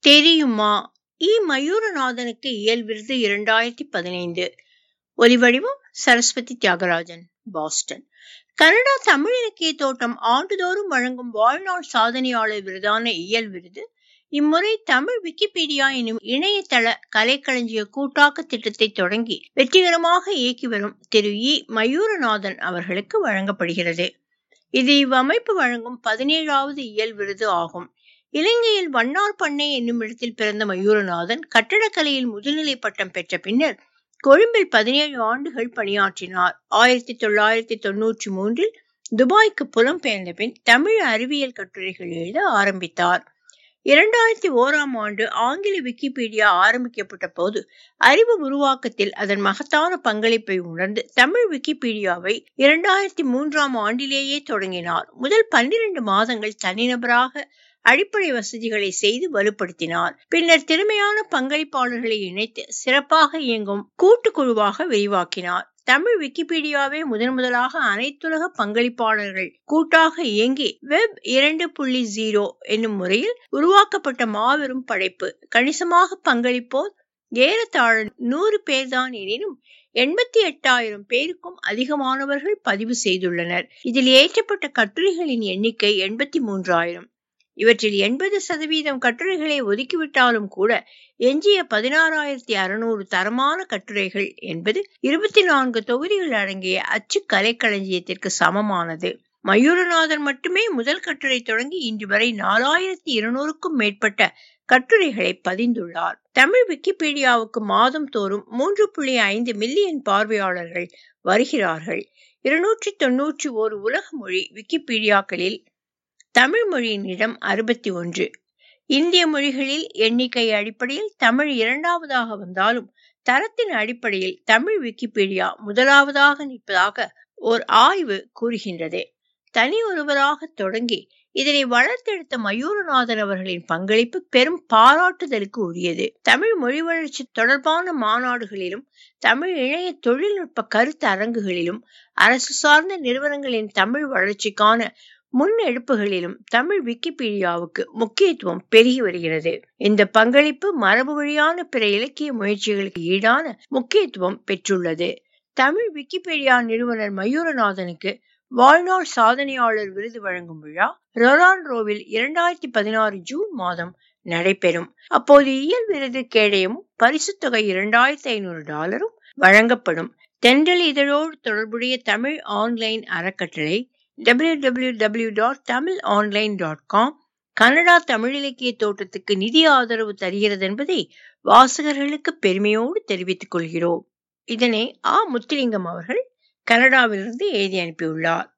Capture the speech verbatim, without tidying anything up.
தெரியுமா? இ. மயூரநாதனுக்கு இயல் விருது இரண்டாயிரத்தி பதினைந்து. ஒலிவடிவம் சரஸ்வதி தியாகராஜன், பாஸ்டன். கனடா தமிழ் இலக்கிய தோட்டம் ஆண்டுதோறும் வழங்கும் வாழ்நாள் சாதனையாளர் விருதான இயல் விருது இம்முறை தமிழ் விக்கிபீடியா எனும் இணையதள கலைக்களஞ்சிய கூட்டாக்க திட்டத்தை தொடங்கி வெற்றிகரமாக இயக்கி வரும் திரு இ. மயூரநாதன் அவர்களுக்கு வழங்கப்படுகிறது. இது இவ்வமைப்பு வழங்கும் பதினேழாவது இயல் விருது ஆகும். இலங்கையில் வண்ணார் பண்ணை என்னும் இடத்தில் பிறந்த மயூரநாதன் கட்டடக்கலையில் முதுநிலை பட்டம் பெற்ற பின்னர் கொழும்பில் பதினேழு ஆண்டுகள் பணியாற்றினார். ஆயிரத்தி தொள்ளாயிரத்தி தொன்னூற்றி மூன்றில் துபாய்க்கு புலம்பெயர்ந்த பின் தமிழ் அறிவியல் கட்டுரைகள் எழுத ஆரம்பித்தார். இரண்டாயிரத்தி ஓராம் ஆண்டு ஆங்கில விக்கிபீடியா ஆரம்பிக்கப்பட்ட போது அறிவு உருவாக்கத்தில் அதன் மகத்தான பங்களிப்பை உணர்ந்து தமிழ் விக்கிபீடியாவை இரண்டாயிரத்தி மூன்றாம் ஆண்டிலேயே தொடங்கினார். முதல் பன்னிரண்டு மாதங்கள் தனிநபராக அடிப்படை வசதிகளை செய்து வலுப்படுத்தினார். பின்னர் திறமையான பங்களிப்பாளர்களை இணைத்து சிறப்பாக இயங்கும் கூட்டுக்குழுவாக விரிவாக்கினார். தமிழ் விக்கிபீடியாவே முதன் முதலாக அனைத்துலக பங்களிப்பாளர்கள் கூட்டாக இயங்கி வெப் இரண்டு புள்ளி ஜீரோ என்னும் முறையில் உருவாக்கப்பட்ட மாபெரும் படைப்பு. கணிசமாக பங்களிப்போர் ஏறத்தாழ நூறு பேர்தான் எனினும் எண்பத்தி எட்டாயிரம் பேருக்கும் அதிகமானவர்கள் பதிவு செய்துள்ளனர். இதில் ஏற்றப்பட்ட கட்டுரைகளின் எண்ணிக்கை எண்பத்தி மூன்றாயிரம். இவற்றில் எண்பது சதவீதம் கட்டுரைகளை ஒதுக்கிவிட்டாலும் கூட எஞ்சிய பதினாறாயிரத்தி அறுநூறு தரமான கட்டுரைகள் என்பது இருபத்தி நான்கு தொகுதிகள் அடங்கிய அச்சு கலைக்களஞ்சியத்திற்கு சமமானது. மயூரநாதன் மட்டுமே முதல் கட்டுரை தொடங்கி இன்று வரை நாலாயிரத்தி இருநூறுக்கும் மேற்பட்ட கட்டுரைகளை பதிந்துள்ளார். தமிழ் விக்கிபீடியாவுக்கு மாதம் தோறும் மூன்று புள்ளி ஐந்து மில்லியன் பார்வையாளர்கள் வருகிறார்கள். இருநூற்றி தொன்னூற்றி ஓரு உலக மொழி விக்கிபீடியாக்களில் தமிழ் மொழியின் இடம் அறுபத்தி ஒன்று. இந்திய மொழிகளில் எண்ணிக்கை அடிப்படையில் தமிழ் இரண்டாவதாக வந்தாலும் தரத்தின் அடிப்படையில் தமிழ் விக்கிபீடியா முதலாவதாக நிற்பதாக ஓர் ஆய்வு கூறுகின்றது. தனி ஒருவராக தொடங்கி இதனை வளர்த்தெடுத்த மயூரநாதன் அவர்களின் பங்களிப்பு பெரும் பாராட்டுதலுக்கு உரியது. தமிழ் மொழி வளர்ச்சி தொடர்பான மாநாடுகளிலும் தமிழ் இணைய தொழில்நுட்ப கருத்து அரங்குகளிலும் அரசு சார்ந்த நிறுவனங்களின் தமிழ் வளர்ச்சிக்கான முன்னெடுப்புகளிலும் தமிழ் விக்கிபீடியாவுக்கு முக்கியத்துவம் பெருகி வருகிறது. இந்த பங்களிப்பு மரபு வழியான பிற இலக்கிய முயற்சிகளுக்கு ஈடான முக்கியத்துவம் பெற்றுள்ளது. தமிழ் விக்கிபீடியா நிறுவனர் மயூரநாதனுக்கு வாழ்நாள் சாதனையாளர் விருது வழங்கும் விழா ரொரான்ரோவில் இரண்டாயிரத்தி பதினாறு ஜூன் மாதம் நடைபெறும். அப்போது இயல் விருது கேடயமும் பரிசு தொகை இரண்டாயிரத்தி ஐநூறு டாலரும் வழங்கப்படும். தென்றல் இதழோடு தொடர்புடைய தமிழ் ஆன்லைன் அறக்கட்டளை W W W dot Tamil online dot com Canada Tamil இலக்கிய தோட்டத்துக்கு நிதி ஆதரவு தருகிறது என்பதை வாசகர்களுக்கு பெருமையோடு தெரிவித்துக் கொள்கிறோம். இதனை ஆ. முத்துலிங்கம் அவர்கள் கனடாவிலிருந்து எழுதி அனுப்பியுள்ளார்.